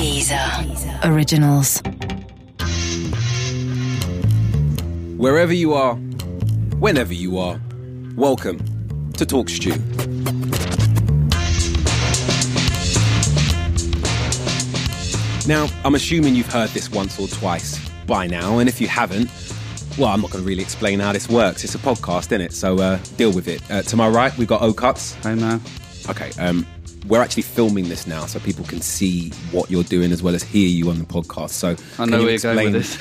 Deezer Originals. Wherever you are, whenever you are, welcome to Talk Stew. Now, I'm assuming you've heard this once or twice by now, and if you haven't, well, I'm not going to really explain how this works. It's a podcast, isn't it? So deal with it. To my right, we've got O-Cuts. Hey, man. Okay, we're actually filming this now so people can see what you're doing as well as hear you on the podcast. So I know where you're going with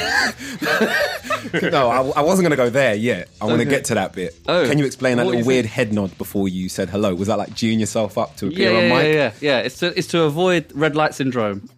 this. No, I wasn't going to go there yet. I want to get to that bit. Oh. Can you explain that What little do you weird think? head nod before you said hello? Was that like geeing yourself up to appear on mic? Yeah. It's to avoid red light syndrome.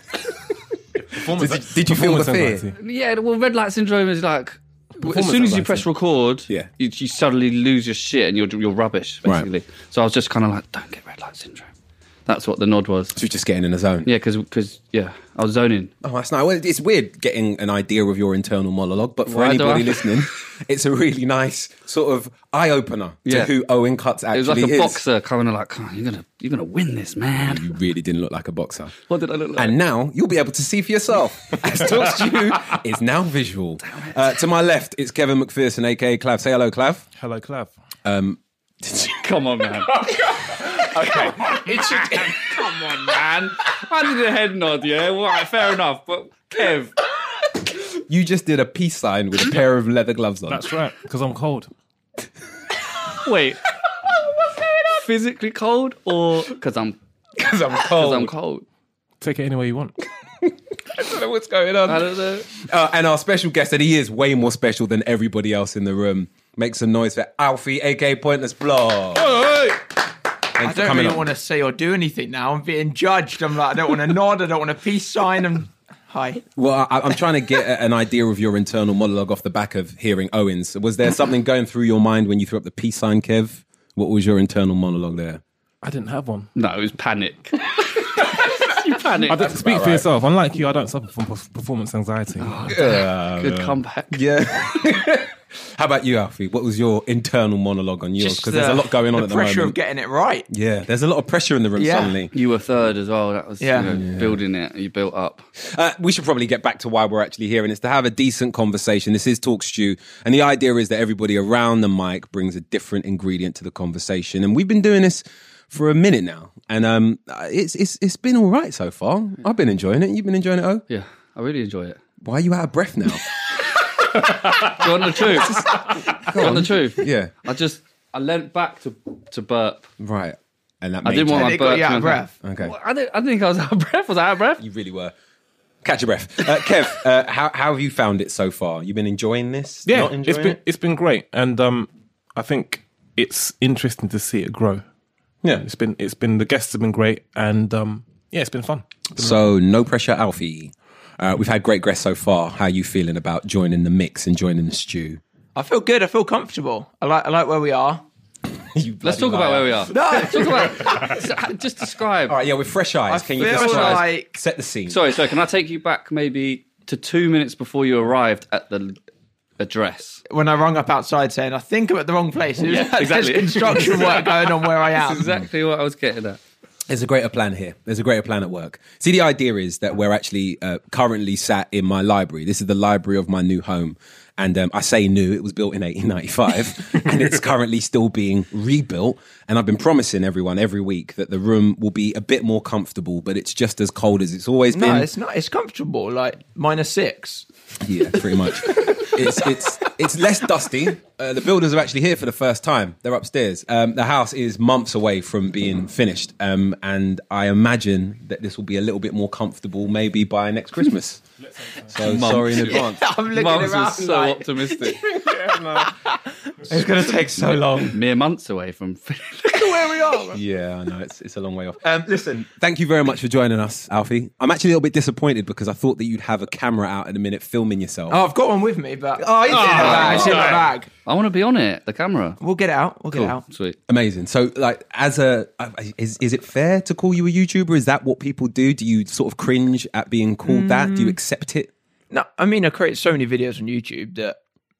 Did you feel the fear? Yeah, well, red light syndrome is like as soon as you press record, Yeah. you suddenly lose your shit and you're rubbish, basically. Right. So I was just kind of like, don't get red light syndrome. That's what the nod was. So you're just getting in a zone? Yeah, because I was zoning. Oh, that's nice. Well, it's weird getting an idea of your internal monologue, but for Why do anybody I? listening, it's a really nice sort of eye-opener to Yeah. who Owen Cuts It actually was like a is. boxer, kind of like, oh, you're gonna win this, man. You really didn't look like a boxer. What did I look like? And now you'll be able to see for yourself as Talk Stew is now visual. To my left, it's Kevin McPherson, aka Clav. Say hello, Clav. Hello, Clav. Come on, man. Okay. Come on, man. I did a head nod, yeah? All right, fair enough. But, Kev. You just did a peace sign with a pair of leather gloves on. That's right, because I'm cold. Wait. What's going on? Physically cold or because I'm cold? Take it any way you want. I don't know what's going on. I don't know. And our special guest, and he is way more special than everybody else in the room. Make some noise for Alfie, aka Pointless Blog. I don't really want to say or do anything now. I'm being judged. I'm like, I don't want to nod. I don't want a peace sign. Hi. Well, I'm trying to get an idea of your internal monologue off the back of hearing Owen's. Was there something going through your mind when you threw up the peace sign, Kev? What was your internal monologue there? I didn't have one. No, it was panic. You panicked. I don't speak for yourself. Unlike you, I don't suffer from performance anxiety. Good comeback. Yeah. How about you, Alfie? What was your internal monologue on yours? Because there's a lot going on at the moment. pressure of getting it right. Yeah, there's a lot of pressure in the room suddenly. You were third as well. That was building it. You built up. We should probably get back to why we're actually here, and it's to have a decent conversation. This is Talk Stew, and the idea is that everybody around the mic brings a different ingredient to the conversation. And we've been doing this for a minute now, and it's been all right so far. I've been enjoying it. You've been enjoying it, Oh? Yeah, I really enjoy it. Why are you out of breath now? Do you want the truth? Do you want the truth? Yeah. I leant back to burp. Right. And that I made didn't want And my it got burp you out to of breath. Okay. Well, I didn't think I was out of breath. Was I out of breath? You really were. Catch your breath. Kev, how have you found it so far? You've been enjoying this? Yeah, Not enjoying it's been great, and I think it's interesting to see it grow. Yeah. It's been the guests have been great, and it's been fun. So, no pressure, Alfie. We've had great guests so far. How are you feeling about joining the mix and joining the stew? I feel good. I feel comfortable. I like where we are. Let's talk about where we are. No. Let's talk about. Just describe. All right, yeah, with fresh eyes. I Can you feel just like- set the scene? Sorry. Can I take you back maybe to 2 minutes before you arrived at the address? When I rung up outside saying, I think I'm at the wrong place. Yeah, exactly. There's construction work going on where I am. That's exactly what I was getting at. There's a greater plan here. There's a greater plan at work. See, the idea is that we're actually currently sat in my library. This is the library of my new home. And I say new, it was built in 1895 and it's currently still being rebuilt. And I've been promising everyone every week that the room will be a bit more comfortable, but it's just as cold as it's always been. No, it's not. It's comfortable. Like -6. Yeah, pretty much. It's less dusty. The builders are actually here for the first time. They're upstairs. The house is months away from being finished, and I imagine that this will be a little bit more comfortable maybe by next Christmas. So sorry in advance. I'm looking Mums around was so like, optimistic. It's going to take so long. Mere months away from where we are. Yeah, I know. It's a long way off. Listen, thank you very much for joining us, Alfie. I'm actually a little bit disappointed because I thought that you'd have a camera out in a minute filming yourself. Oh, I've got one with me, but it's in the bag. It's in the bag. I want to be on it. The camera. We'll get it out. We'll get it out. Sweet. Amazing. So, like, is it fair to call you a YouTuber? Is that what people do? Do you sort of cringe at being called that? Do you accept it? No, I mean, I create so many videos on YouTube that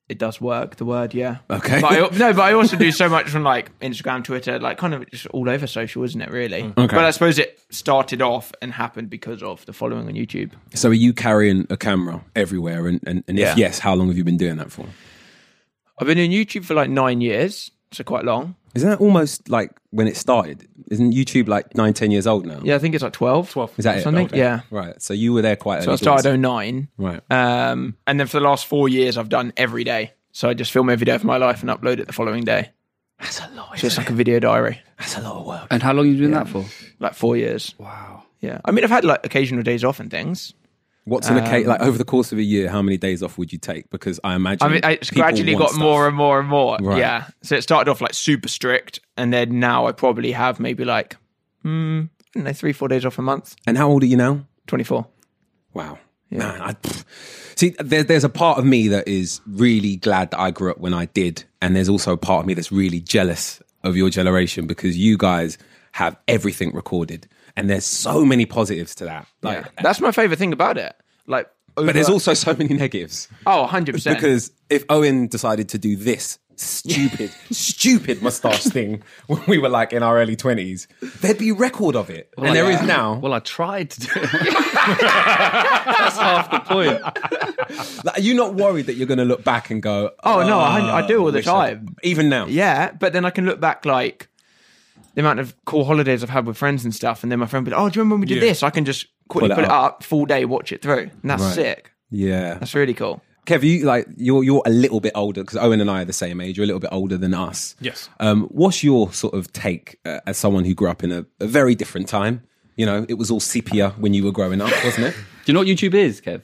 It does work, the word, yeah. Okay. But I also do so much from like Instagram, Twitter, like kind of just all over social, isn't it, really? Okay. But I suppose it started off and happened because of the following on YouTube. So are you carrying a camera everywhere? And Yeah. if yes, how long have you been doing that for? I've been on YouTube for like 9 years, so quite long. Isn't that almost like when it started? Isn't YouTube like 9-10 years old now? Yeah, I think it's like 12. Is that it? Something, Okay. yeah. Right. So you were there quite So early I started doors. 09. Right. And then for the last 4 years, I've done every day. So I just film every day of my life and upload it the following day. That's a lot. So it's like a video diary. That's a lot of work. And how long have you been doing that for? Like 4 years. Wow. Yeah. I mean, I've had like occasional days off and things. What's an occasion, like over the course of a year, how many days off would you take? Because I imagine I mean, it's people gradually want got stuff. more and more and more. Right. Yeah. So it started off like super strict. And then now I probably have maybe like, I don't know, 3-4 days off a month. And how old are you now? 24. Wow. Man, see, there's a part of me that is really glad that I grew up when I did. And there's also a part of me that's really jealous of your generation because you guys have everything recorded. And there's so many positives to that. Like, Yeah. That's my favorite thing about it. Like, but there's also so many negatives. Oh, 100%. Because if Owen decided to do this stupid moustache thing when we were like in our early 20s, there'd be record of it. And there is now. Well, I tried to do it. That's half the point. Like, are you not worried that you're going to look back and go, Oh, no, I do all the wish I time. could-" Even now? Yeah, but then I can look back like the amount of cool holidays I've had with friends and stuff, and then my friend would be like, oh, do you remember when we did this? I can just quickly put it up, full day, watch it through. And that's Right. sick. Yeah. That's really cool. Kev, you're a little bit older because Owen and I are the same age. You're a little bit older than us. Yes. What's your sort of take as someone who grew up in a very different time? You know, it was all sepia when you were growing up, wasn't it? Do you know what YouTube is, Kev?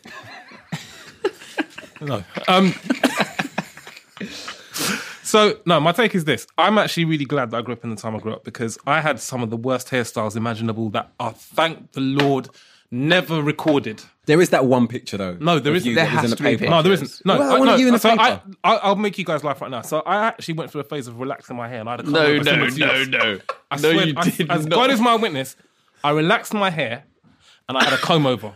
No. So, no, my take is this. I'm actually really glad that I grew up in the time I grew up because I had some of the worst hairstyles imaginable that are, thank the Lord, never recorded. There is that one picture though. No, there of isn't. you There that was has in to the be paper. No, there isn't. No, Well, one of you in the so paper. I'll make you guys laugh right now. So I actually went through a phase of relaxing my hair. And I had a comb No. over similar to yours. I swear, you did as not. God is my witness, I relaxed my hair and I had a comb over.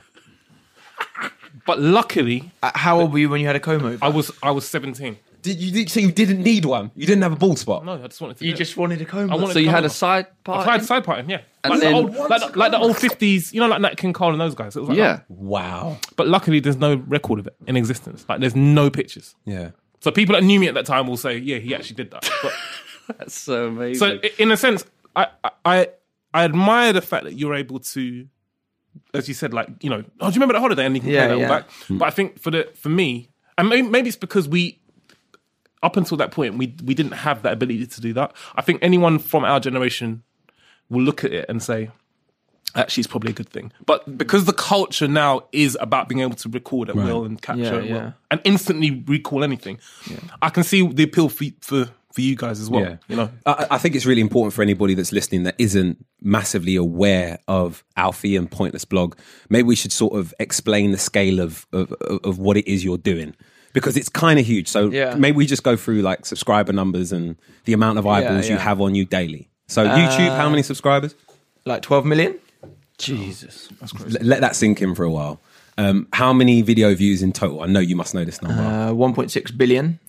But luckily, How old were you when you had a comb over? I was 17. So you didn't need one? You didn't have a bald spot? No, I just wanted to. You do it. just wanted a comb I over. wanted So you to had come a over. side part? I had side parting, yeah. And Like, then- the old 50s, you know, like Nat King Cole and those guys. It was like Yeah. that. Wow. But luckily, there's no record of it in existence. Like, there's no pictures. Yeah. So people that knew me at that time will say, yeah, he actually did that. But That's so amazing. so in a sense, I admire the fact that you're able to, as you said, like, you know, oh, do you remember that holiday? And you can Yeah, play that all yeah. back. But I think for me, and maybe it's because up until that point, we didn't have that ability to do that. I think anyone from our generation will look at it and say, actually, it's probably a good thing. But because the culture now is about being able to record at will and capture Yeah, at will yeah. and instantly recall anything, I can see the appeal for you guys as well. Yeah. You know, I think it's really important for anybody that's listening that isn't massively aware of Alfie and Pointless Blog. Maybe we should sort of explain the scale of what it is you're doing. Because it's kind of huge. So Yeah. maybe we just go through like subscriber numbers and the amount of eyeballs you yeah. have on you daily. So YouTube, how many subscribers? Like 12 million? Jesus. Let that sink in for a while. How many video views in total? I know you must know this number. 1.6 billion.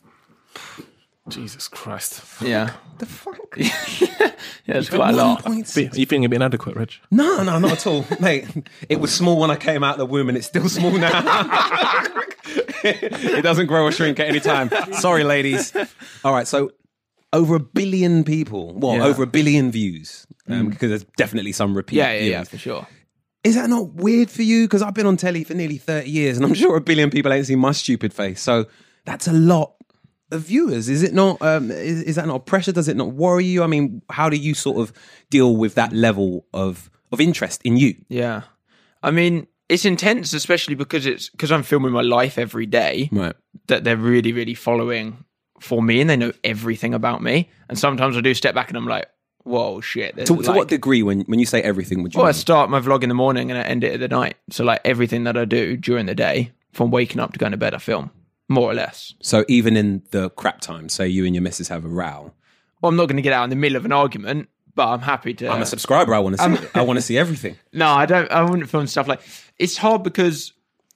Jesus Christ. Yeah. the fuck? Yeah, it's quite a lot. 1.6. Are you feeling a bit inadequate, Reg? No, not at all. Mate, it was small when I came out of the womb and it's still small now. It doesn't grow or shrink at any time. Sorry, ladies. All right, so over 1 billion people. Well, Yeah. over 1 billion views. Because there's definitely some repeat Yeah, views. for sure. Is that not weird for you? Because I've been on telly for nearly 30 years and I'm sure 1 billion people ain't seen my stupid face. So that's a lot of viewers. Is it not? Is that not pressure? Does it not worry you? I mean, how do you sort of deal with that level of interest in you? Yeah. I mean, it's intense, especially because I'm filming my life every day. Right. That they're really, really following for me and they know everything about me. And sometimes I do step back and I'm like, whoa, shit. To what degree, when you say everything, would you Well, I mean? start my vlog in the morning and I end it at the night. So like everything that I do during the day, from waking up to going to bed, I film, more or less. So even in the crap times, say you and your missus have a row. Well, I'm not going to get out in the middle of an argument, but I'm happy to. I'm a subscriber. I want to see it. I want to see everything. No, I don't. I wouldn't film stuff like. It's hard because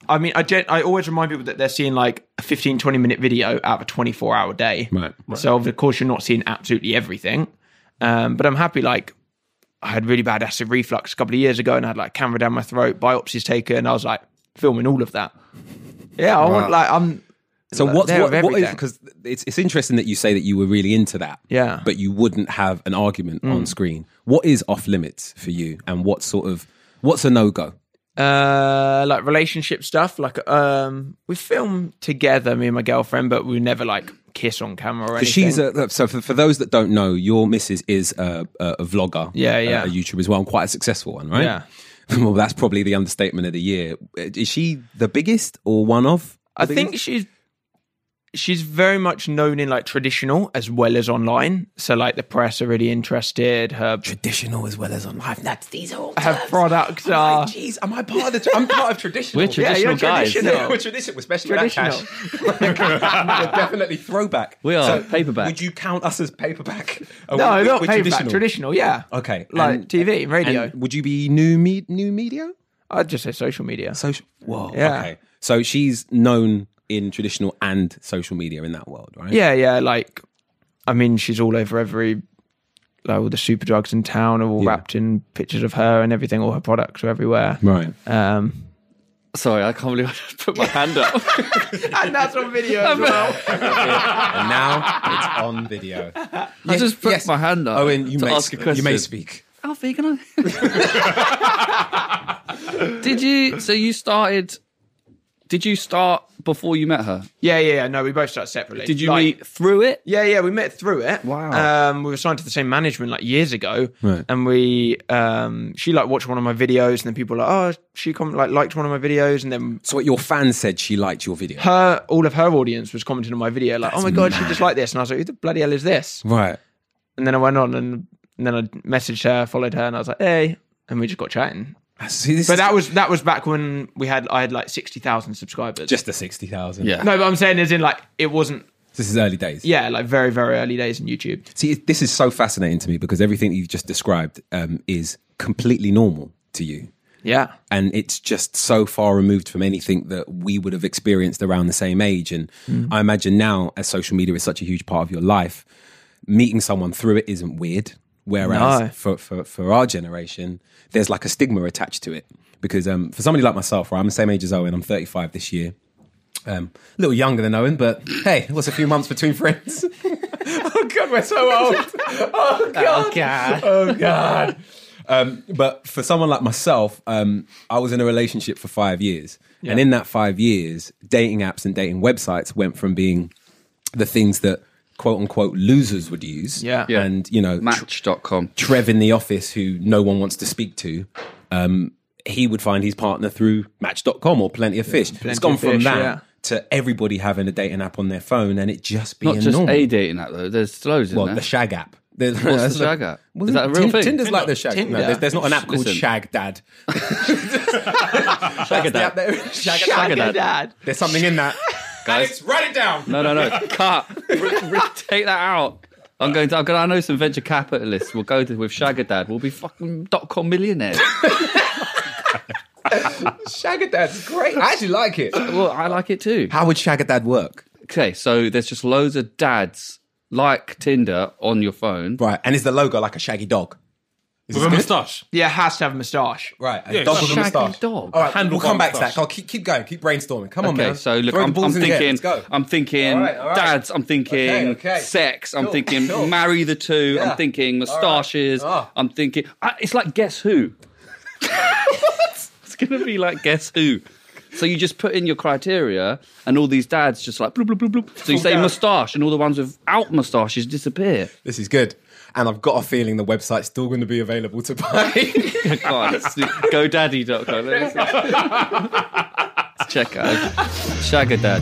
I mean, I always remind people that they're seeing like a 15, 20-minute video out of a 24-hour day. Right. So, of course, you're not seeing absolutely everything. But I'm happy, like, I had really bad acid reflux a couple of years ago and I had like camera down my throat, biopsies taken. And I was like filming all of that. Yeah, I want like, I'm. So what is, everything. because it's interesting that you say that you were really into that, but you wouldn't have an argument on screen. What is off limits for you, and what's a no-go? Like relationship stuff. Like we film together, me and my girlfriend, but we never like kiss on camera or anything. She's so for those that don't know, your missus is a vlogger, a YouTuber as well, and quite a successful one, right? Yeah. Well, that's probably the understatement of the year. Is she the biggest or one of? I think she's very much known in like traditional as well as online. So like the press are really interested. Her traditional as well as online. These are all her products are. Jeez, am I part of I'm part of traditional. We're traditional guys. Traditional. We're traditional, especially traditional. That cash. Definitely throwback. We are paperback. Would you count us as paperback? No, not paperback. Traditional, yeah. Okay, like TV, radio. And would you be new media? I'd just say social media. Whoa. Yeah. Okay. So she's known in traditional and social media in that world, right? Yeah. Like, I mean, she's all over like all the super drugs in town are all wrapped in pictures of her and everything. All her products are everywhere. Right. Sorry, I can't believe I just put my hand up. And that's on video as well. And now it's on video. I just put my hand up. Owen, you to may ask a question. You may speak. Alfie, can I? Did you start before you met her? Yeah. No, we both started separately. Did you meet through it? Yeah, we met through it. Wow. We were signed to the same management like years ago. Right. And she like watched one of my videos and then people were like, oh, she liked one of my videos and then So what your fans said she liked your video? all of her audience was commenting on my video like, oh my God, she just liked this. And I was like, who the bloody hell is this? Right. And then I went on and then I messaged her, followed her and I was like, hey. And we just got chatting. See, That was back when I had like 60,000 subscribers. Just the 60,000. Yeah. No, but I'm saying as in like it wasn't. This is early days. Yeah, like very very early days in YouTube. See, this is so fascinating to me because everything you've just described is completely normal to you. Yeah, And it's just so far removed from anything that we would have experienced around the same age. And I imagine now, as social media is such a huge part of your life, meeting someone through it isn't weird. Whereas for our generation, there's like a stigma attached to it. Because for somebody like myself, right, I'm the same age as Owen, I'm 35 this year. A little younger than Owen, but hey, what's a few months between friends? Oh God, we're so old. Oh God. Oh God. But for someone like myself, I was in a relationship for 5 years. Yeah. And in that 5 years, dating apps and dating websites went from being the things that quote unquote losers would use. Yeah. And, you know, Match.com. Trev in the office, who no one wants to speak to, he would find his partner through Match.com or Plenty of Fish. It's gone from that to everybody having a dating app on their phone and it just being Not just normal. a dating app, though. There's loads in there. The Shag app. What's the Shag app? Is that a real thing? Tinder's like the Shag. Tinder. No, there's not an app called Listen. Shag Dad. Shagadad. Shagadad. There's something in that. Guys, write it down. No. Cut. Take that out. I know some venture capitalists. We'll go with Shagadad. We'll be fucking .com millionaires. Shagadad's great. I actually like it. Well, I like it too. How would Shagadad work? Okay, so there's just loads of dads like Tinder on your phone. Right, and is the logo like a shaggy dog? With a moustache. Yeah, it has to have a moustache. Right, a Yeah, dog it's with a shaggy moustache. dog. All right, Handlebar we'll come back to moustache. that. Oh, keep going, keep brainstorming. Come on, Okay, man. so look, Throw the I'm balls in the air. thinking, Let's go. I'm thinking All right. dads, I'm thinking Okay. sex, I'm Cool, thinking cool. marry the two, Yeah. I'm thinking moustaches, Oh. I'm thinking, it's like Guess Who. It's going to be like Guess Who. So you just put in your criteria and all these dads just like bloop, bloop, bloop, bloop. So you say down. moustache and all the ones without moustaches disappear. This is good. And I've got a feeling the website's still going to be available to buy. GoDaddy.com. Let's check out Shagadad.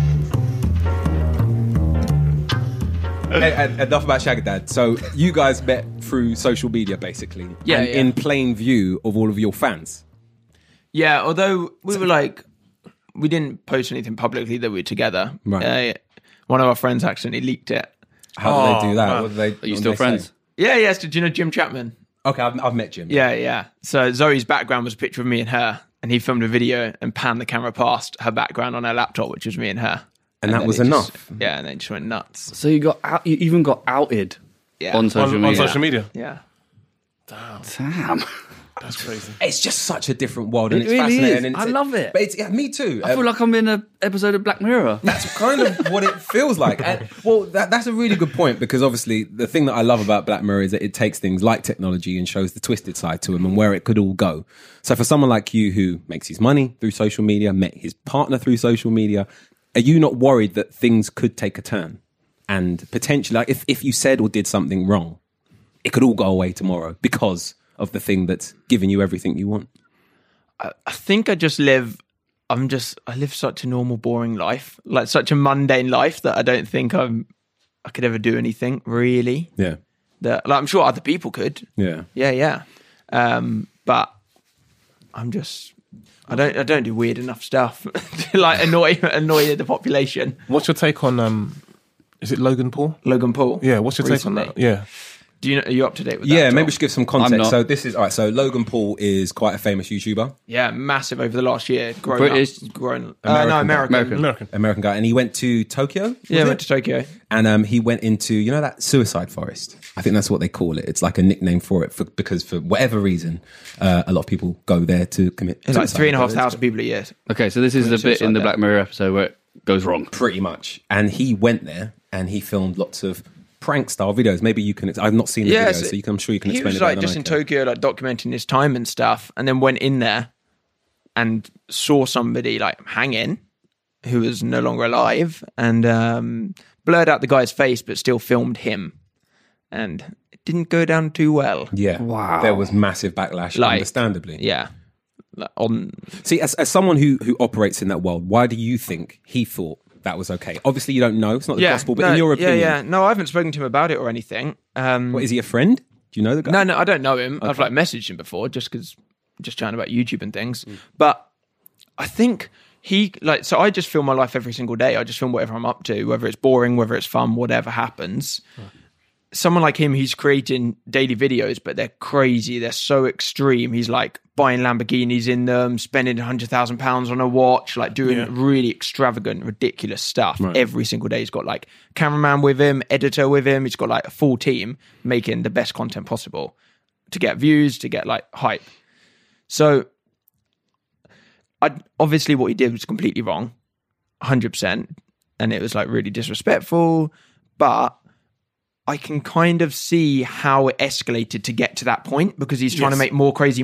Enough about Shagadad. So you guys met through social media, basically. Yeah, and yeah. in plain view of all of your fans. Yeah, although we were like, we didn't post anything publicly that we were together. Right. One of our friends accidentally leaked it. How do they do that? man. What do they, Are you still friends? Yeah, yes. Did you know Jim Chapman? Okay, I've met Jim. Yeah. So Zoe's background was a picture of me and her, and he filmed a video and panned the camera past her background on her laptop, which was me and her. And that then was it enough. Yeah, and then it just went nuts. So you even got outed Yeah. on social on media. social media. Yeah. Damn. That's crazy. It's just such a different world, and It it's really fascinating. is. And I love it. But it's, yeah, me too. I feel like I'm in an episode of Black Mirror. That's kind of what it feels like. And, well, that's a really good point, because obviously the thing that I love about Black Mirror is that it takes things like technology and shows the twisted side to them and where it could all go. So for someone like you who makes his money through social media, met his partner through social media, are you not worried that things could take a turn? And potentially, like if you said or did something wrong, it could all go away tomorrow because of the thing that's giving you everything you want? I think I live such a normal, boring life, like such a mundane life, that I don't think I could ever do anything really. Yeah. That, like, I'm sure other people could. Yeah. Yeah. But I don't do weird enough stuff to like annoy the population. What's your take on is it Logan Paul? Logan Paul. Yeah, what's your take on recently. that? Yeah. Are you up to date with that? Yeah, Tom? maybe we should give some I'm context. not. So this is all right. So Logan Paul is quite a famous YouTuber, Yeah, massive over the last year. British? Grown. American No, guy. American. American guy, and he went to Tokyo. Yeah, went to Tokyo. And he went into that suicide forest. I think that's what they call it. It's like a nickname for it because for whatever reason, a lot of people go there to commit. It's like suicide. 3,500 people a year. Okay, so this is the bit in the suicide Black Mirror episode where it goes wrong. Pretty much. And he went there and he filmed lots of prank style videos. Maybe you can. I've not seen the video, so I'm sure you can he explain was it better like than just I in can. Tokyo, like documenting his time and stuff, and then went in there and saw somebody like hanging who was no longer alive, and blurred out the guy's face, but still filmed him, and it didn't go down too well. Yeah. Wow. There was massive backlash, Like, understandably. Yeah, like, on See, as someone who operates in that world, why do you think he thought that was okay? Obviously, you don't know. It's not the gospel, but in your opinion, yeah. No, I haven't spoken to him about it or anything. What, is he a friend? Do you know the guy? No, I don't know him. I've like messaged him before just chatting about YouTube and things. But I think so I just film my life every single day. I just film whatever I'm up to, whether it's boring, whether it's fun, whatever happens. Someone like him, he's creating daily videos, but they're crazy. They're so extreme. He's like buying Lamborghinis in them, spending £100,000 on a watch, like doing really extravagant, ridiculous stuff every single day. He's got like cameraman with him, editor with him. He's got like a full team making the best content possible to get views, to get like hype. So obviously what he did was completely wrong, 100%. And it was like really disrespectful, but I can kind of see how it escalated to get to that point, because he's trying to make more crazy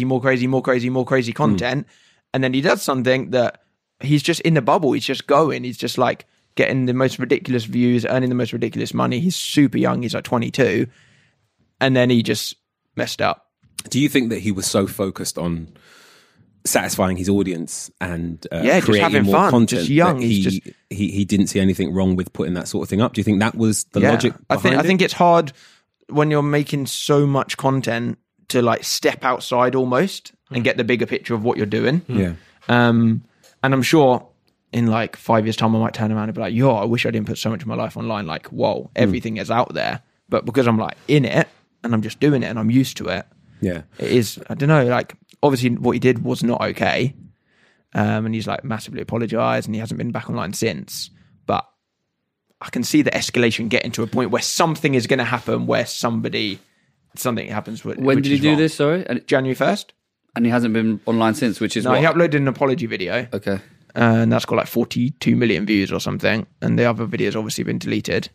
content. And then he does something that he's just in the bubble. He's just going. He's just like getting the most ridiculous views, earning the most ridiculous money. He's super young. He's like 22. And then he just messed up. Do you think that he was so focused on satisfying his audience and just creating having more fun, content, just young, that he didn't see anything wrong with putting that sort of thing up? Do you think that was the logic behind I think it's hard when you're making so much content to like step outside almost and get the bigger picture of what you're doing. Yeah. And I'm sure in like 5 years' time, I might turn around and be like, I wish I didn't put so much of my life online. Like, whoa, everything is out there. But because I'm like in it and I'm just doing it and I'm used to it, Yeah. it is, I don't know, like obviously what he did was not okay. And he's like massively apologized and he hasn't been back online since. But I can see the escalation getting to a point where something is going to happen, where something happens. When did he do this? Sorry, and January 1st. he hasn't been online since, which is No, what? he uploaded an apology video. Okay. And that's got like 42 million views or something. And the other video's obviously been deleted.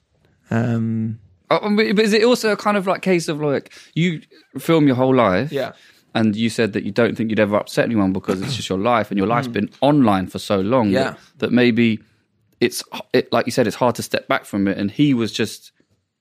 But is it also a kind of like case of like you film your whole life? Yeah. And you said that you don't think you'd ever upset anyone because it's just your life, and your life's been online for so long Yeah. that maybe it like you said, it's hard to step back from it. And he was just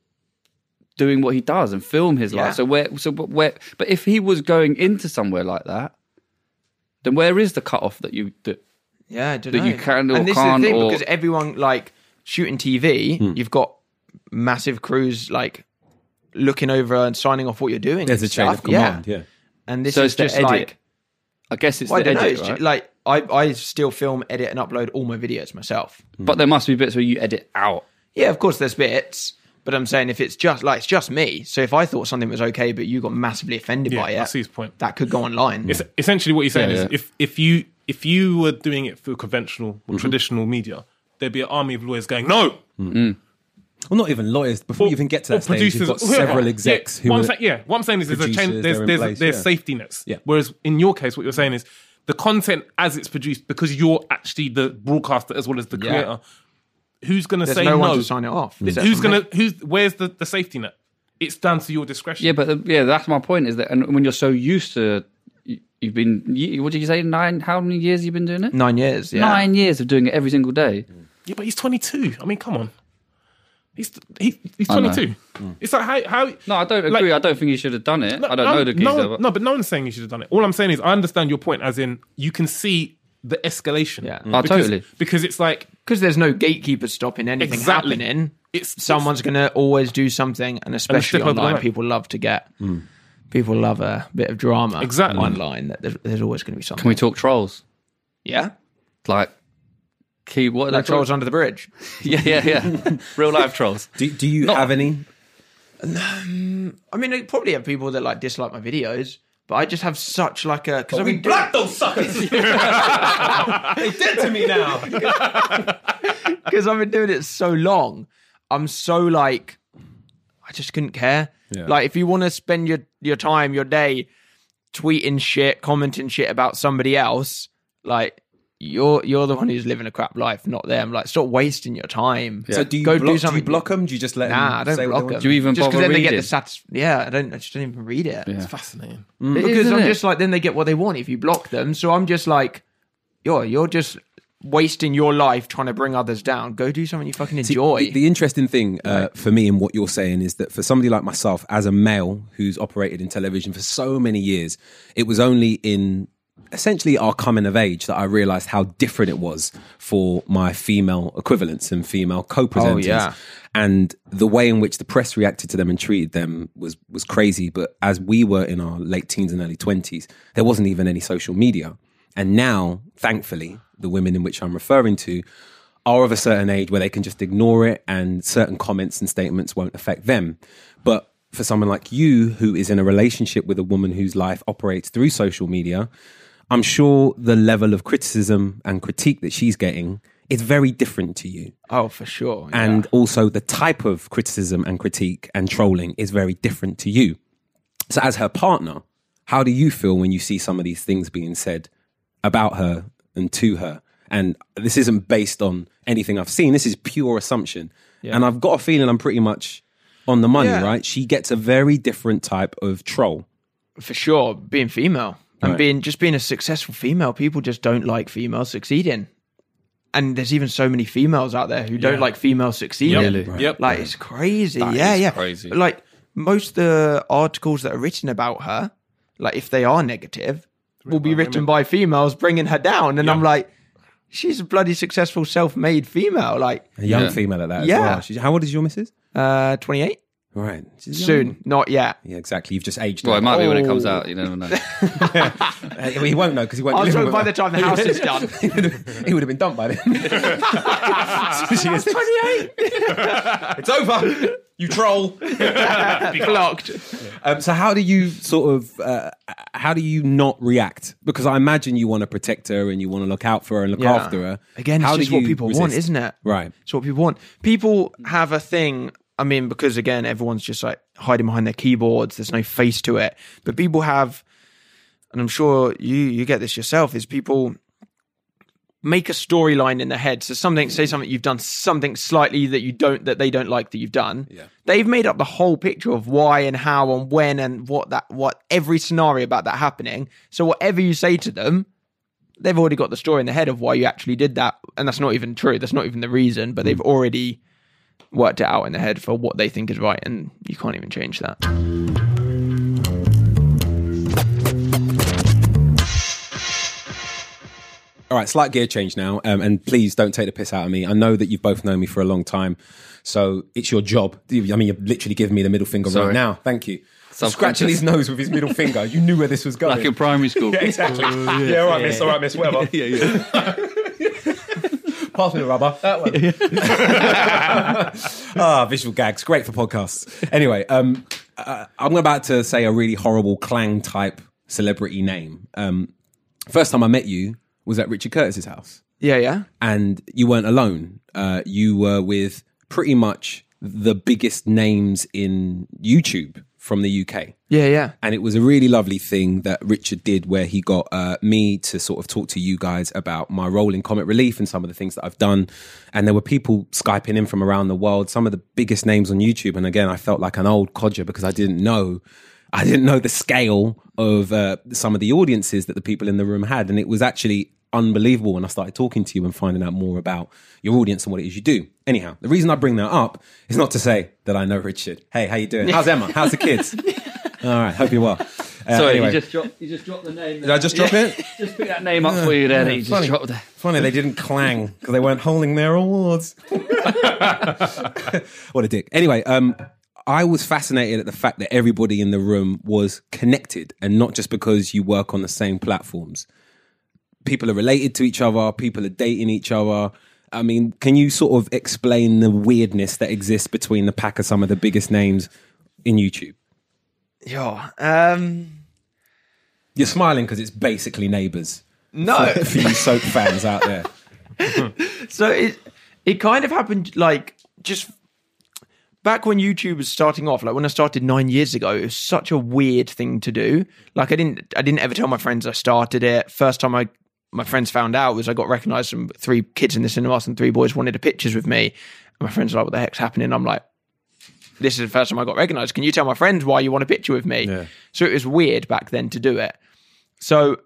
doing what he does and film his life. But if he was going into somewhere like that, then where is the cutoff that you Yeah, I don't that know. you can or and this can't, is the thing, or- because everyone, like, shooting TV, you've got massive crews, like, looking over and signing off what you're doing. There's and a chain stuff. of command, yeah. And this So is it's just the edit. like, I guess it's Well, I the don't know. edit, It's right? ju- like, I still film, edit, and upload all my videos myself. But there must be bits where you edit out. Yeah, of course, there's bits, But I'm saying if it's just me. So if I thought something was okay, but you got massively offended by it, I see his point. that could go online. It's essentially what you're saying Yeah, is if you were doing it through conventional or traditional media, there'd be an army of lawyers going, no. Well, not even lawyers. Before you even get to that stage, you've got whoever. several execs who what are... I'm saying is there's a chain, producers, they're in place, there's yeah. safety nets. Yeah. Whereas in your case, what you're saying is the content as it's produced, because you're actually the broadcaster as well as the Yeah. creator, who's going to There's say no no? one to sign it off. Where's the safety net? It's down to your discretion. Yeah, but that's my point. Is that, and when you're so used to, you've been, what did you say? How many years you've been doing it? 9 years. Yeah. 9 years of doing it every single day. Yeah, but he's 22. I mean, come on. He's I know. 22. It's like how. No, I don't agree. I don't think he should have done it. I don't know the no, geezer. no, but no one's saying you should have done it. All I'm saying is I understand your point, as in you can see the escalation. Yeah. Oh, totally. Because it's like Because there's no gatekeeper stopping anything Exactly. happening. It's Someone's going to always do something, and especially step over the online, line. people love to get. People love a bit of drama. Exactly. Online, that there's always going to be something. Can we talk trolls? Yeah. Like, what are Like they trolls under the bridge. Yeah. Real life trolls. Do you have any? I mean, I probably have people that like dislike my videos, but I just have such like a because We black those suckers. They dead to me now. because I've been doing it so long. I'm so like, I just couldn't care. Yeah. Like, if you want to spend your time, your day, tweeting shit, commenting shit about somebody else, like you're the one who's living a crap life, not them. Like, stop wasting your time. So do you Go block, do something. Do you block them? Do you just let them? Nah, I don't say what block they them. want? Do you even just bother then they get reading? the Yeah, I just don't even read it. Yeah. fascinating. Because Isn't I'm it? just like, then they get what they want if you block them. So I'm just like, you're just wasting your life trying to bring others down. Go do something you fucking enjoy. The interesting thing for me in what you're saying is that for somebody like myself, as a male who's operated in television for so many years, it was only in essentially our coming of age that I realised how different it was for my female equivalents and female co-presenters. Oh, yeah. And the way in which the press reacted to them and treated them was crazy. But as we were in our late teens and early 20s, there wasn't even any social media. And now, thankfully, the women in which I'm referring to are of a certain age where they can just ignore it and certain comments and statements won't affect them. But for someone like you, who is in a relationship with a woman whose life operates through social media, I'm sure the level of criticism and critique that she's getting is very different to you. Oh, for sure. And also the type of criticism and critique and trolling is very different to you. So as her partner, how do you feel when you see some of these things being said about her and to her? And this isn't based on anything I've seen. This is pure assumption. Yeah. And I've got a feeling I'm pretty much on the money, Yeah. right? She gets a very different type of troll. For sure, being female and Right. being a successful female, people just don't like females succeeding. And there's even so many females out there who don't like females succeeding. Really? Right. Yep. Like, it's crazy. That yeah, is yeah. crazy. Like, most of the articles that are written about her, like, if they are negative, will be written by females bringing her down. And I'm like, she's a bloody successful, self-made female. Like, A young Yeah. female at that as Yeah. well. How old is your missus? 28? Right. She's young. Soon. Not yet. Yeah, exactly. You've just aged Well, her. it might be when it comes out. You never know. Well, he won't know because he won't I'll live show with by her. the time the house is done. He would have been dumped by then. She is 28. It's over. You troll. Blocked. So how do you sort of, how do you not react? Because I imagine you want to protect her and you want to look out for her and look after her. Again, how it's just do what you people resist? want, isn't it? Right. It's what people want. People have a thing. I mean, because again, everyone's just like hiding behind their keyboards. There's no face to it. But people have, and I'm sure you get this yourself, is people make a storyline in their head. So say something you've done, something slightly that they don't like that you've done. Yeah. They've made up the whole picture of why and how and when and what every scenario about that happening. So whatever you say to them, they've already got the story in their head of why you actually did that. And that's not even true. That's not even the reason, but they've already worked it out in their head for what they think is right. And you can't even change that. All right, slight gear change now. And please don't take the piss out of me. I know that you've both known me for a long time. So it's your job. I mean, you're literally giving me the middle finger Sorry. right now. Thank you. Subconscious. Scratching his nose with his middle finger. You knew where this was going. Like in primary school. Yeah, exactly. Yeah, all right, miss, whatever. Pass me the rubber. That one. Visual gags. Great for podcasts. Anyway, I'm about to say a really horrible clang type celebrity name. First time I met you was at Richard Curtis's house. Yeah. And you weren't alone. You were with pretty much the biggest names in YouTube from the UK. Yeah. And it was a really lovely thing that Richard did where he got me to sort of talk to you guys about my role in Comic Relief and some of the things that I've done. And there were people Skyping in from around the world, some of the biggest names on YouTube. And again, I felt like an old codger because I didn't know the scale of some of the audiences that the people in the room had. And it was actually unbelievable when I started talking to you and finding out more about your audience and what it is you do. Anyhow, the reason I bring that up is not to say that I know Richard. Hey, how you doing? How's Emma? How's the kids? All right, hope you're well. Sorry, anyway. you just dropped the name. Did I just drop it? Just pick that name up for you there. You just dropped it. Funny, they didn't clang because they weren't holding their awards. What a dick. Anyway, I was fascinated at the fact that everybody in the room was connected and not just because you work on the same platforms. People are related to each other. People are dating each other. I mean, can you sort of explain the weirdness that exists between the pack of some of the biggest names in YouTube? Yeah. You're smiling because it's basically Neighbours. No. For you soap fans out there. So it kind of happened like just back when YouTube was starting off, like when I started 9 years ago. It was such a weird thing to do. Like I didn't ever tell my friends I started it. First time my friends found out was I got recognised from 3 kids in the cinema and 3 boys wanted pictures with me. And my friends were like, what the heck's happening? I'm like, this is the first time I got recognised. Can you tell my friends why you want a picture with me? Yeah. So it was weird back then to do it. So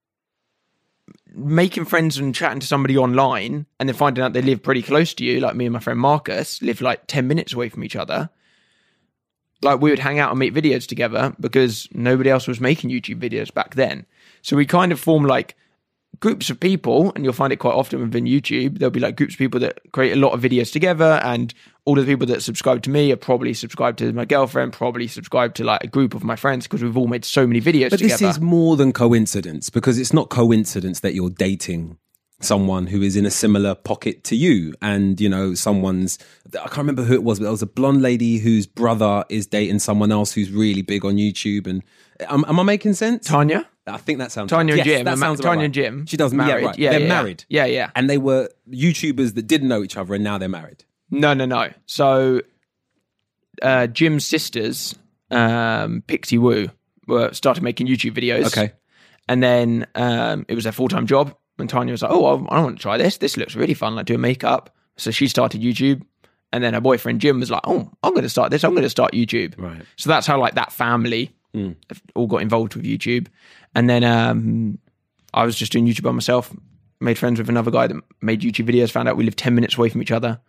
making friends and chatting to somebody online and then finding out they live pretty close to you, like me and my friend Marcus live like 10 minutes away from each other. Like we would hang out and make videos together because nobody else was making YouTube videos back then. So we kind of formed like groups of people, and you'll find it quite often within YouTube. There'll be like groups of people that create a lot of videos together, and all of the people that subscribe to me are probably subscribed to my girlfriend, probably subscribed to like a group of my friends because we've all made so many videos together. But this is more than coincidence, because it's not coincidence that you're dating someone who is in a similar pocket to you. And, you know, I can't remember who it was, but there was a blonde lady whose brother is dating someone else who's really big on YouTube. And am I making sense? Tanya? I think that sounds Tanya right. and Jim. That sounds Tanya right. and Jim. She does married. Yeah, right. Yeah, they're married. Yeah. And they were YouTubers that didn't know each other, and now they're married. No. So Jim's sisters, Pixie Woo, started making YouTube videos. Okay. And then it was their full-time job. And Tanya was like, oh, I want to try this. This looks really fun, like doing makeup. So she started YouTube. And then her boyfriend Jim was like, oh, I'm going to start this. I'm going to start YouTube. Right. So that's how like that family all got involved with YouTube. And then I was just doing YouTube by myself, made friends with another guy that made YouTube videos, found out we lived 10 minutes away from each other,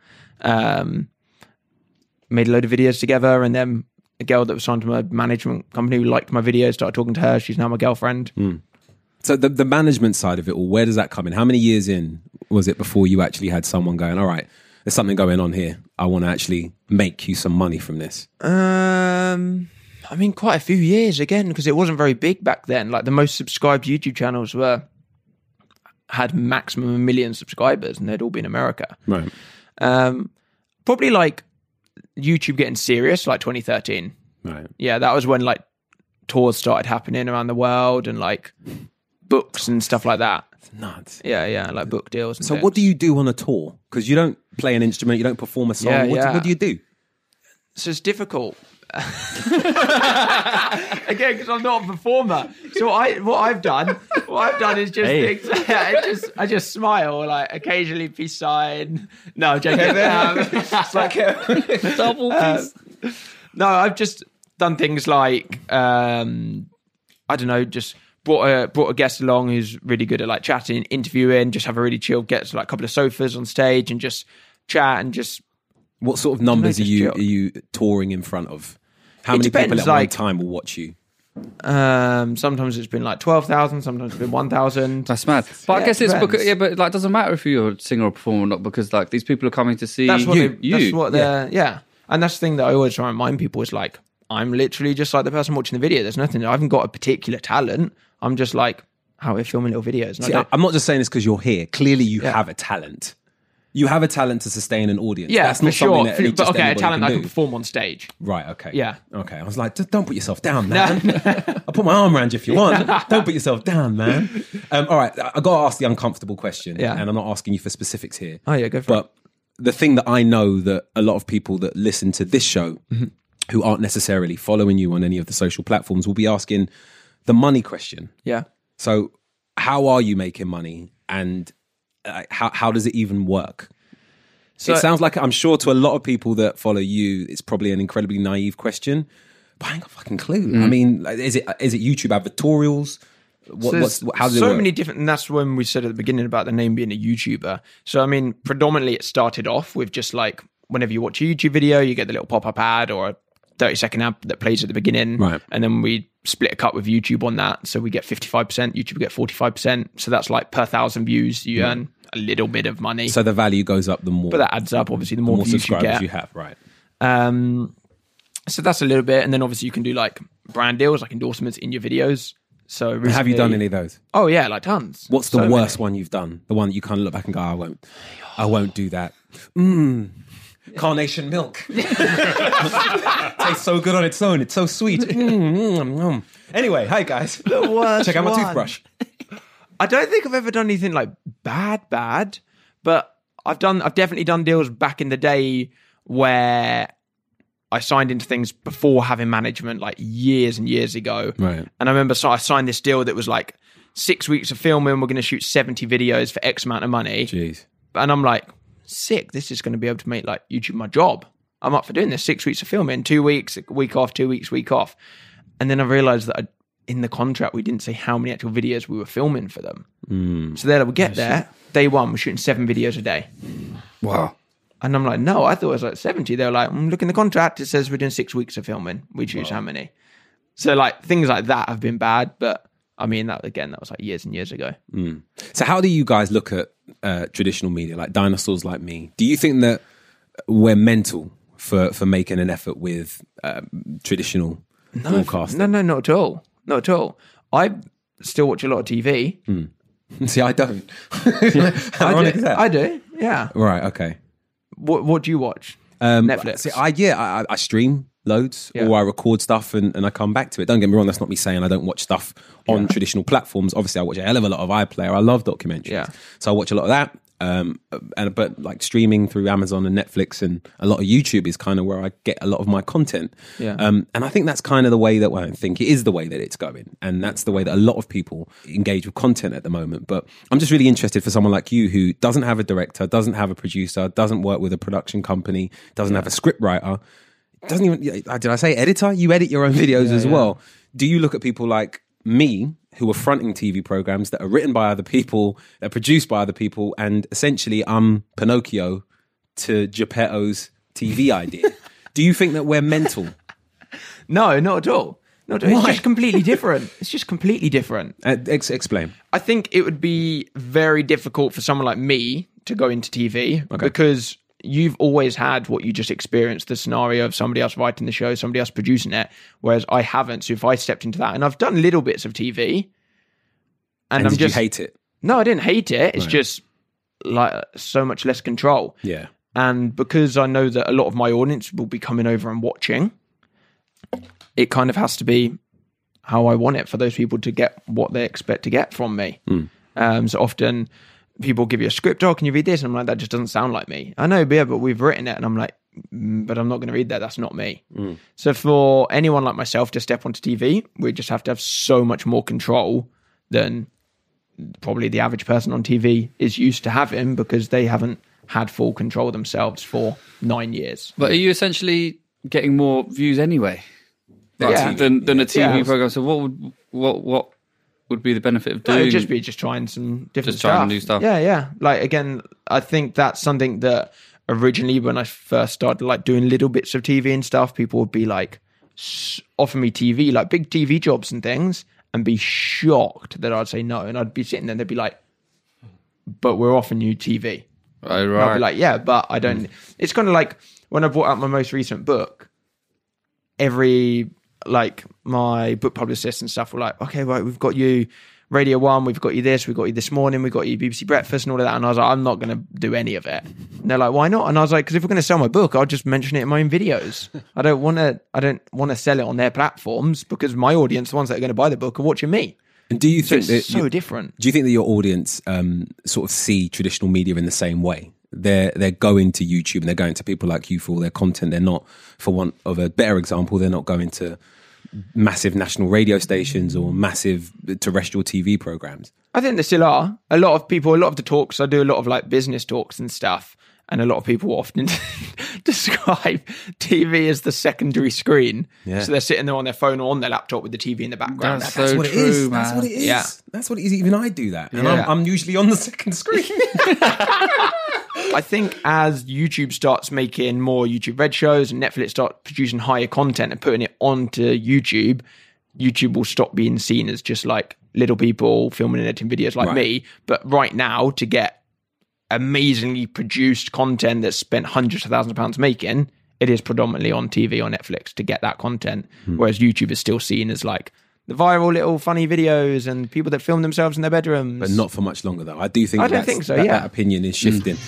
made a load of videos together. And then a girl that was signed to my management company who liked my videos, started talking to her. She's now my girlfriend. So the management side of it all, where does that come in? How many years in was it before you actually had someone going, all right, there's something going on here. I want to actually make you some money from this? I mean, quite a few years again, because it wasn't very big back then. Like the most subscribed YouTube channels had maximum 1 million subscribers, and they'd all be in America. Right. Probably like YouTube getting serious, like 2013. Right. Yeah, that was when like tours started happening around the world and like books and stuff like that. It's nuts. Yeah, like book deals. And so things. what do you do on a tour? Because you don't play an instrument, you don't perform a song. What do you do? So it's difficult. Again, because I'm not a performer. So what I've done is just things. I just smile, like occasionally peace sign. No, I'm joking. It's like double peace. No, I've just done things like I don't know, just brought a guest along who's really good at like chatting, interviewing, just have a really chill, get to like a couple of sofas on stage and just chat and just. What sort of numbers are you touring in front of? How many people at one time will watch you? Sometimes it's been like 12,000, sometimes it's been 1,000. That's mad. But I guess it's because, but like, it doesn't matter if you're a singer or performer or not, because like these people are coming to see That's you. That's what they're, yeah. And that's the thing that I always try and remind people is like, I'm literally just like the person watching the video. There's nothing, I haven't got a particular talent. I'm just like, how we're filming little videos. And I'm not just saying this because you're here. Clearly you have a talent. You have a talent to sustain an audience. Yeah, that's not for sure. something that But okay, a anybody talent can I can do. perform on stage. Right, okay. Yeah. Okay. I was like, just don't put yourself down, man. I'll put my arm around you if you want. Don't put yourself down, man. All right, I got to ask the uncomfortable question. Yeah. And I'm not asking you for specifics here. Oh, yeah, go for it. But the thing that I know that a lot of people that listen to this show who aren't necessarily following you on any of the social platforms will be asking the money question. Yeah. So how are you making money? And how does it even work? So It sounds like, I'm sure to a lot of people that follow you, it's probably an incredibly naive question, but I ain't got a fucking clue. I mean, like, is it YouTube advertorials? How does it so work? many different, and that's when we said at the beginning about the name being a YouTuber. So I mean, predominantly it started off with just like whenever you watch a YouTube video, you get the little pop-up ad or a 30-second ad that plays at the beginning, Right. And then we split a cut with YouTube on that, so we get 55%, YouTube get 45%. So that's like per 1,000 views, you earn a little bit of money. So the value goes up the more. But that adds up, obviously, the more views you subscribers get. you have, right? So that's a little bit, and then obviously you can do like brand deals, like endorsements in your videos. So recently, Have you done any of those? Oh yeah, like tons. What's the So worst many. one you've done? The one that you kind of look back and go, I won't do that. Carnation milk. Tastes so good on its own. It's so sweet. Anyway, hi guys. The worst Check out my one. toothbrush. I don't think I've ever done anything like bad, but I've definitely done deals back in the day where I signed into things before having management, like years and years ago. Right. And I remember I signed this deal that was like 6 weeks of filming. We're going to shoot 70 videos for X amount of money. Jeez. And I'm like, sick. This is going to be able to make like YouTube my job. I'm up for doing this. 6 weeks of filming, 2 weeks, a week off, 2 weeks, week off. And then I realized that in the contract, we didn't say how many actual videos we were filming for them. So then we get there, day one, we're shooting 7 videos a day. Wow. And I'm like, no, I thought it was like 70. They were like, look in the contract, it says we're doing 6 weeks of filming. We choose how many. So like things like that have been bad, but I mean, that was like years and years ago. So how do you guys look at traditional media, like dinosaurs like me? Do you think that we're mental for making an effort with traditional broadcasting? No, not at all. Not at all. I still watch a lot of TV. See, I don't. How ironic is that? I do, yeah. Right, okay. What do you watch? Netflix. See, I stream loads, Yeah. or I record stuff and I come back to it. Don't get me wrong, that's not me saying I don't watch stuff on traditional platforms. Obviously, I watch a hell of a lot of iPlayer. I love documentaries, Yeah. so I watch a lot of that. But like streaming through Amazon and Netflix and a lot of YouTube is kind of where I get a lot of my content. Yeah. And I think that's kind of the way that, well, I think it is the way that it's going, and that's the way that a lot of people engage with content at the moment. But I'm just really interested for someone like you who doesn't have a director, doesn't have a producer, doesn't work with a production company, doesn't have a script writer, doesn't even, did I say editor? You edit your own videos as well. Do you look at people like me who are fronting TV programs that are written by other people, that are produced by other people, and essentially I'm Pinocchio to Geppetto's TV idea? Do you think that we're mental? No, not at all. Not at all. It's just completely different. It's just completely different. Explain. I think it would be very difficult for someone like me to go into TV because you've always had what you just experienced, the scenario of somebody else writing the show, somebody else producing it, whereas I haven't. So if I stepped into that, and I've done little bits of TV, And I'm did just you hate it? No, I didn't hate it. It's Right. just like so much less control. Yeah. And because I know that a lot of my audience will be coming over and watching, it kind of has to be how I want it for those people to get what they expect to get from me. So often people give you a script, can you read this? And I'm like, that just doesn't sound like me. I know, yeah, but we've written it. And I'm like, but I'm not going to read that. That's not me. So for anyone like myself to step onto TV, we just have to have so much more control than probably the average person on TV is used to having, because they haven't had full control themselves for 9 years. But are you essentially getting more views anyway Yeah. than a TV Yeah. program? So what would be the benefit of No, doing? it'd just be trying some different Just trying new stuff. Yeah. Like, again, I think that's something that originally when I first started like doing little bits of TV and stuff, people would be like, offer me TV, like big TV jobs and things, and be shocked that I'd say no. And I'd be sitting there and they'd be like, but we're offering you TV. Right, And I'd right. be like, yeah, but I don't. It's kind of like when I brought out my most recent book, my book publicists and stuff were like, okay, right, we've got you. Radio 1, we've got you this, we've got you This Morning, we've got you BBC Breakfast and all of that. And I was like, I'm not going to do any of it. And they're like, why not? And I was like, because if we're going to sell my book, I'll just mention it in my own videos. I don't want to sell it on their platforms because my audience, the ones that are going to buy the book, are watching me. And do you think It's that so different. Do you think that your audience sort of see traditional media in the same way? They're going to YouTube and they're going to people like you for all their content. They're not, for want of a better example, they're not going to massive national radio stations or massive terrestrial TV programs. I think there still are. A lot of the talks, I do a lot of like business talks and stuff. And a lot of people often describe TV as the secondary screen. Yeah. So they're sitting there on their phone or on their laptop with the TV in the background. That's That's so what it true, is. man. That's what it is. Yeah. That's what it is. Even I do that. And Yeah. I'm usually on the second screen. I think as YouTube starts making more YouTube Red shows and Netflix start producing higher content and putting it onto YouTube, YouTube will stop being seen as just like little people filming and editing videos like Right. me. But right now, to get amazingly produced content that's spent hundreds of thousands of pounds making, it is predominantly on TV or Netflix to get that content. Whereas YouTube is still seen as like the viral little funny videos and people that film themselves in their bedrooms. But not for much longer, though. I do think I don't think so, that, yeah. that opinion is shifting.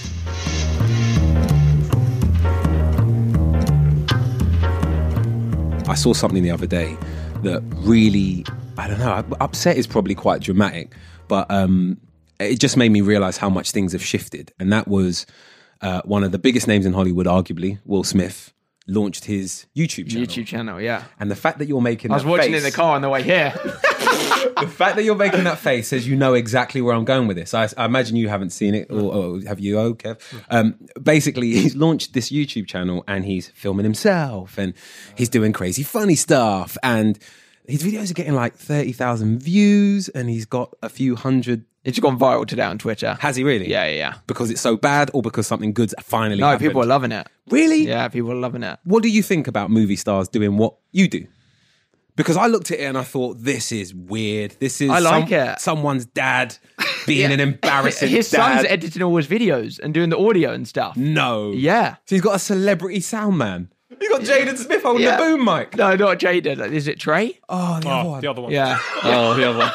I saw something the other day that really, I don't know, upset is probably quite dramatic, but it just made me realise how much things have shifted. And that was one of the biggest names in Hollywood, arguably, Will Smith, launched his YouTube channel. YouTube channel, yeah. And the fact that you're making I was that watching face, it in the car on the way here. the fact that you're making that face says you know exactly where I'm going with this. I imagine you haven't seen it, or have you, Kev? Basically, he's launched this YouTube channel and he's filming himself and he's doing crazy funny stuff. And his videos are getting like 30,000 views and he's got a few hundred. It's gone viral today on Twitter. Has he really? Yeah. Because it's so bad or because something good's finally No, happened? people are loving it. Really? Yeah, people are loving it. What do you think about movie stars doing what you do? Because I looked at it and I thought, this is weird. This is I like it. someone's dad being an embarrassing His dad. son's editing all his videos and doing the audio and stuff. No. Yeah. So he's got a celebrity sound man. You got Jaden Smith holding Yeah. the boom mic. No, not Jaden. Is it Trey? Oh, the other one. The other one. Yeah. Oh, the other one.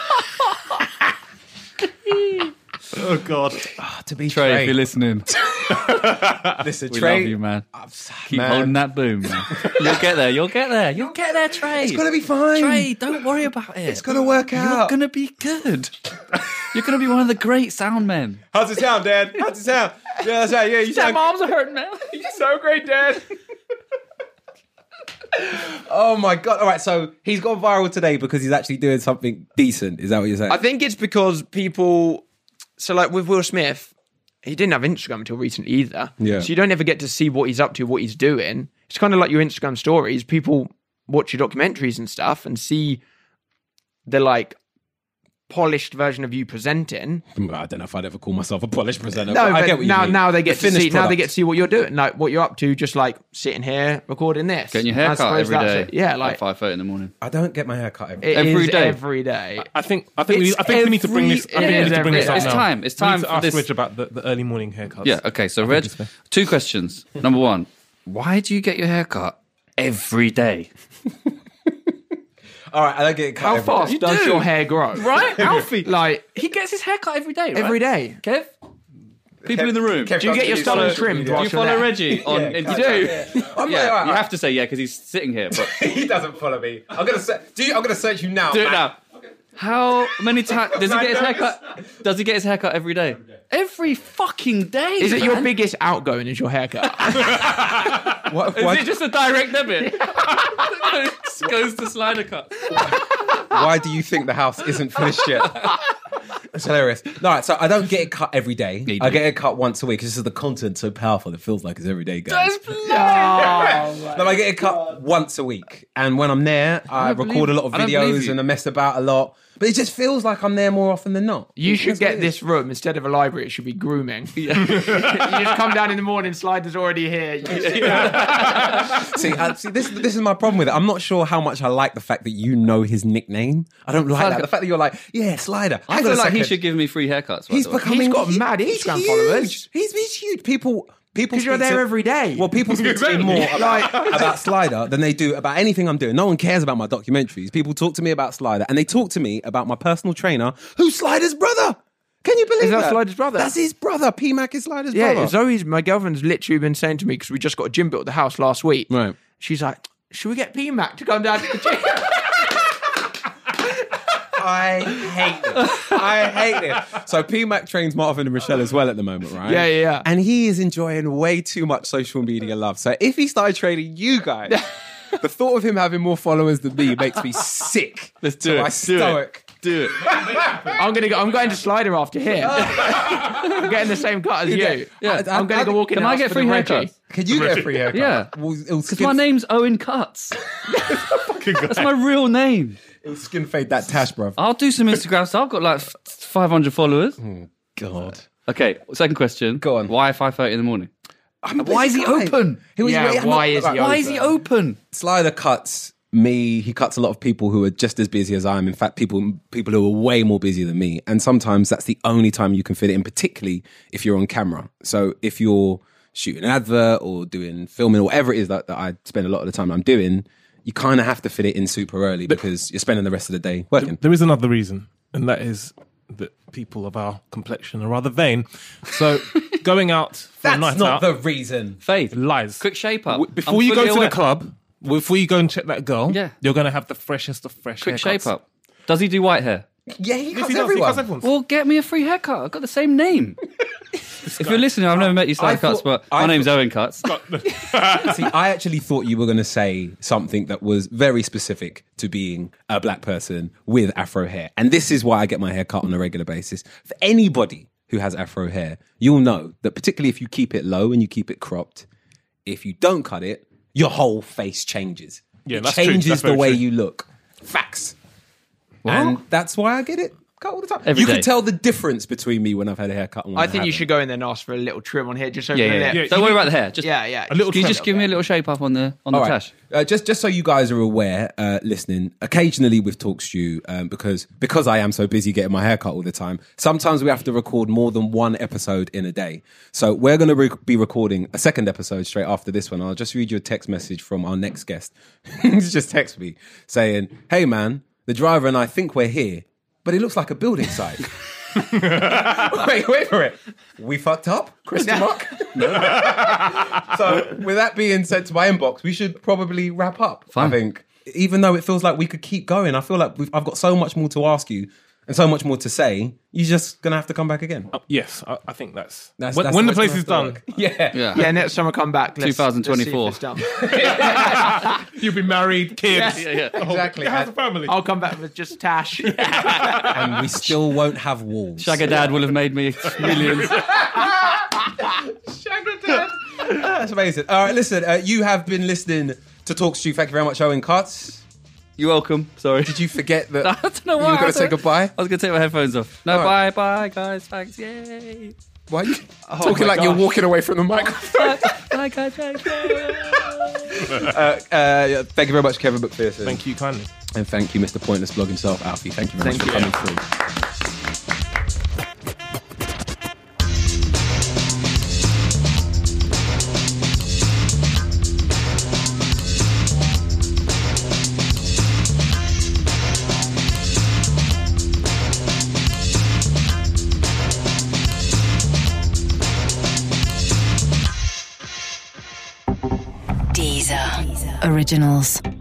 Oh God. To be Trey, if you're listening, Listen, we Trey. love you, man. Keep Man. holding that boom, man. You'll get there. You'll get there. You'll get there, Trey. It's going to be fine. Trey, don't worry about it. It's going to work You're out. going to be good. You're going to be one of the great sound men. How's it sound, Dad? How's it sound? Yeah, that's right. Yeah, you sound... arms are hurting, man. You're so great, Dad. Oh, my God. All right, so he's gone viral today because he's actually doing something decent. Is that what you're saying? I think it's because people... So, like, with Will Smith, he didn't have Instagram until recently either. Yeah. So you don't ever get to see what he's up to, what he's doing. It's kind of like your Instagram stories. People watch your documentaries and stuff and see the, like, polished version of you presenting. I don't know if I'd ever call myself a polished presenter. No, but I but get what you mean. now they get The to see. finished Now they product. get to see what you're doing, like what you're up to. Just like sitting here recording this, Getting your I hair cut suppose every that's day. it. Yeah, like at 5:30 in the morning. I don't get my hair cut every it Every is day. every day. I think we need to bring this. I think we need to bring this up It's now. time. It's We need time to for ask this. Rich about the early morning haircuts. Yeah, okay, so Reg, it's fair. 2 questions. Number 1, why do you get your hair cut every day? All right, I don't get it cut How every fast day. does do. your hair grow? Right, Alfie? Like He gets his hair cut every day, right? every day. Kev? People in the room. Kev Do you does get your do stubble social trimmed? media. Do you whilst you're follow there? Reggie on? Yeah, You cut, do. I'm Yeah, like, you have to say yeah because he's sitting here. But He doesn't follow me. I'm gonna search you now. do it man. now. How many times does he get his haircut? Does he get his haircut every day? Every fucking day. Is it your man. biggest outgoing? Is your haircut? What, Is why, it just a direct debit? Goes to Slider Cut. why do you think the house isn't finished yet? It's hilarious. No, right, so I don't get it cut every day. you I do. get it cut once a week. This is the content so powerful. It feels like it's every day, guys. No, I get it cut once a week, and when I'm there, I don't record a lot of believe- I don't believe videos you. and I mess about a lot. But it just feels like I'm there more often than not. You should That's what get it this room instead of a library. It should be grooming. you just come down in the morning. Slider's already here. See, this is my problem with it. I'm not sure how much I like the fact that you know his nickname. I don't like that. The fact that you're like, yeah, Slider. I feel like he should give me free haircuts. by He's the way. becoming. Got mad he's Instagram huge. followers. He's huge. People people Because you're speak there to- every day. Well, people speak to me more about Slider than they do about anything I'm doing. No one cares about my documentaries. People talk to me about Slider, and they talk to me about my personal trainer, who's Slider's brother. Can you believe Is that that? Slider's brother? That's his brother. P-Mac is Slider's Yeah, brother. Zoe's, my girlfriend's literally been saying to me, because we just got a gym built at the house last week. Right. She's like, should we get P-Mac to come down to the gym? I hate this. I hate this. So P-Mac trains Marvin and Michelle as well at the moment, right? Yeah. And he is enjoying way too much social media love. So if he started training you guys, the thought of him having more followers than me makes me sick. Let's do to it. my stomach. Do it. I'm going to Slider after here. I'm getting the same cut as you. Yeah. I'm going to go walk in. Can the I house get for free the Reggie. haircuts? Can you get a free haircut? Yeah. Well, it'll Because my name's Owen Cuts. That's my real name. It'll skin fade that tash, bruv. I'll do some Instagram stuff. I've got like 500 followers. God. Okay, second question. Go on. Why 5:30 in the morning? I'm a Why is busy he guy. open? Why is he Why is he open? Slider cuts me. He cuts a lot of people who are just as busy as I am. In fact, people who are way more busy than me. And sometimes that's the only time you can fit it in, particularly if you're on camera. So if you're shooting an advert or doing filming or whatever it is that I spend a lot of the time I'm doing, you kind of have to fit it in super early because you're spending the rest of the day working. There is another reason, and that is that people of our complexion are rather vain. So going out for a That's night not out, the reason. Faith. lies. Quick shape up. Before I'm you go fully to aware. the club, before you go and check that girl, Yeah. you're going to have the freshest of fresh Quick haircuts. shape up. Does he do white hair? Yeah, he Yes, cuts he does. He everyone. cuts everyone. Well, get me a free haircut. I've got the same name. If you're listening, I've never met you, Slider Cuts, but my name's Owen Cuts. See, I actually thought you were going to say something that was very specific to being a black person with afro hair. And this is why I get my hair cut on a regular basis. For anybody who has afro hair, you'll know that particularly if you keep it low and you keep it cropped, if you don't cut it, your whole face changes. Yeah, it that's true. changes That's the very way true. you look. Facts. And that's why I get it cut all the time. Every you day. can tell the difference between me when I've had a haircut and when I think you haven't. should go in there and ask for a little trim on here, just over Yeah, the yeah, lip. yeah. Don't worry about the hair. Just Yeah. A little Can you trim. just give me a little shape up on the All right. tash? Just so you guys are aware, listening, occasionally with TalkStew, because I am so busy getting my hair cut all the time, sometimes we have to record more than one episode in a day. So we're going to be recording a second episode straight after this one. I'll just read you a text message from our next guest. He's just texted me saying, "Hey man, the driver and I think we're here, but it looks like a building site." wait for it. We fucked up? Question mark? No. So with that being sent to my inbox, we should probably wrap up. Fine. I think, even though it feels like we could keep going, I feel like I've got so much more to ask you and so much more to say. You're just gonna have to come back again. Yes, I think that's That's when the way place to is have to done. work. Yeah. Yeah, next time I come back, let's 2024. Let's see if it's done. You'll be married, kids. Yeah. Exactly. How's the family? I'll come back with just Tash. And we still won't have walls. Shagger Dad will have made me millions. That's amazing. All right, listen, you have been listening to TalkStew. Thank you very much, Owen Cuts. You're welcome. Sorry. Did you forget that I don't know you why. were going to say goodbye? I was going to take my headphones off. No, All right. bye, guys. Thanks. Yay. Why are you talking like you're walking away from the microphone? Bye, guys. Thanks. Thank you very much, Kevin McPherson. Thank you kindly. And thank you, Mr. Pointless Blog himself, Alfie. Thank you very much for coming through. Deezer Originals.